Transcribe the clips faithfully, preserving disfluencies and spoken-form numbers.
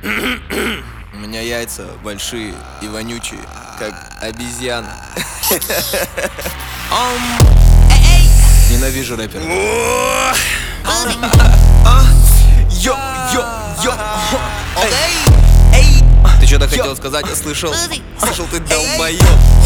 У меня яйца большие и вонючие, как обезьяна. Ненавижу рэперов. Ты что-то хотел сказать, я слышал. Слышал, ты долбоёб.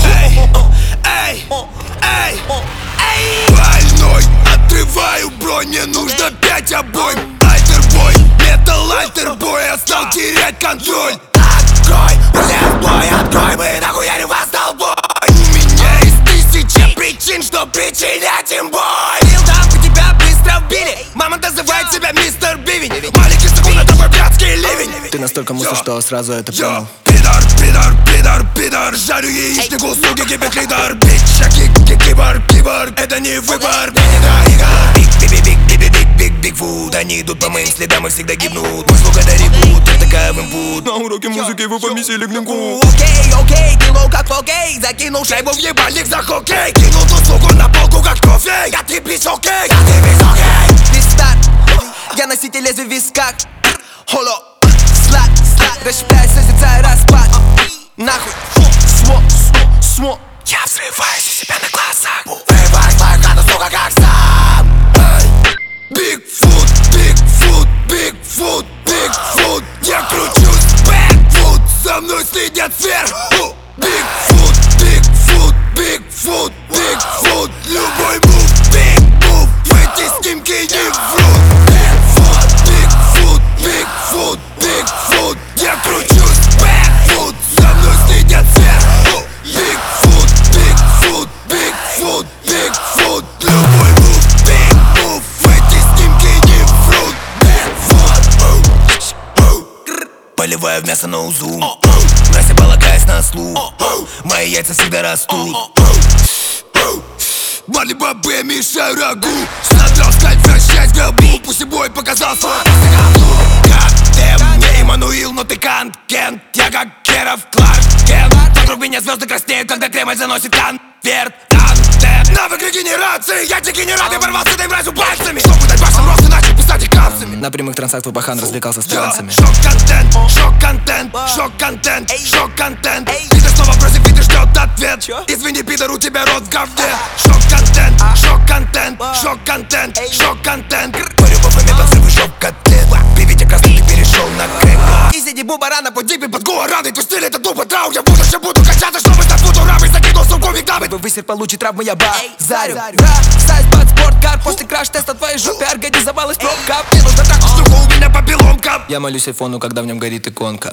Больной, отрываю бронь, мне нужно пять обоим. Альтербой, метал альтербой, я стал терять контроль. Открой, уже в бой, открой, мы нахуярим вас толпой. У меня есть тысяча причин, чтоб причинять им боль. Билдап, тебя быстро вбили, мама называет себя мистер Бивень. Маленький стакан, это твой блядский ливень. Ты настолько мусор, что сразу это понял. Пидор, пидор, пидор, пидор, жарю яичнику, суки, кипит лидер. Бича, кик, кибор, кибор, это не выбор, не игра. Биг, биг, биг, биг, биг, биг, биг, биг фуд. Они идут по моим следам и всегда гибнут. Мой слуг это ребут, я таковым буд. На уроке музыки вы помесили глинку. Окей, окей, ты лоу как окей. Закинул шайбу в ебальник за хоккей. Кинул ту суку на полку как кофе. Я ты бич окей, я ты бич окей. Ты старт, я носитель лезвий в висках. Холо, слад, слад, расщепляю, созерцаю распад. Нахуй, смо, смо, смо. Я взрываюсь у себя на глазах. Врываюсь в твою хату, сука, как сам. Бигфут, Бигфут, Бигфут, Бигфут. Я кручусь, Бигфут, за мной следят сверху. Бигфут, Бигфут, Бигфут, Бигфут. Любой мув, биг мув. Эти снимки не врут. Бигфут, Бигфут, Бигфут, Бигфут. Я кручусь, Бигфут, за мной следят сверху. Бигфут, Бигфут, Бигфут, Бигфут. Любой мув, биг мув. Эти снимки не врут. Бигфут. Поливаю в мясо на узу. Настя полагаясь на слух. Мои яйца всегда растут. Марли бабы, я мешаю рагу. Смотрел скальп, вращать гробу. Пусть и бой показал свой как ты мне Иммануил, но ты конкент. Я как Геров Кларк Кент. Вокруг меня звезды краснеют, когда Кремль заносит конверт. Контент. Навык регенерации, я дегенерат. Я порвал с этой мразью пальцами. Чтобы дать башням рост и начал писать их капсами. На прямых трансах твой пахан развлекался с танцами. Шок-контент, шок-контент, шок-контент, шок-контент. Пидор снова бросит, видишь, ждет ответ. Извини, пидор, у тебя рот в говне. Шок-контент, шок-контент, шок-контент, шок-контент. Парю по фоме, подзрывы шок-котлет. При виде красный ты перешел на крэк. И сиди буба на подипе под гуараны. Твой стиль это тупо трау. Я в будущем буду качаться, чтобы стать футурамой. Закинул сумку веками. Твой высер получит травмы, я базарю. Сайз под спорткар. После краш-теста твоей жопе организовалась пробка. Мне нужно так, штука у меня по пилонкам. Я молюсь айфону, когда в нем горит иконка.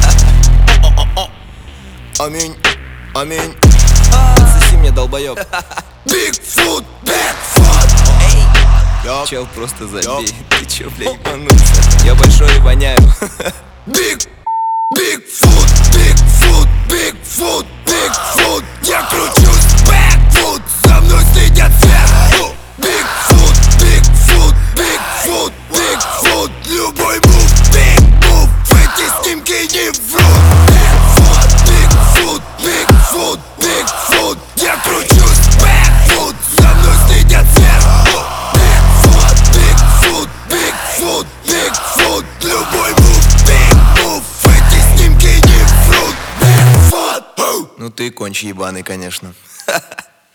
Аминь, аминь. Отсоси мне, долбоёб. Бигфут, Бигфут. Чел, просто забей. Ты чё, бля, ебанулся? Я большой и воняю. Биг, Бигфут, Бигфут, Бигфут, Бигфут. Я кручусь, Бигфут, за мной следят сверху. Бигфут, Бигфут, Бигфут, Бигфут. Любой мув, биг мув. Эти снимки не врут. Бигфут, Бигфут, Бигфут, Бигфут. Я кручусь, Бигфут, за мной следят сверху. Бигфут, Бигфут, Бигфут, Бигфут. Любой мув, биг мув. Эти снимки не врут. Бигфут. Ну ты конч ебаный, конечно.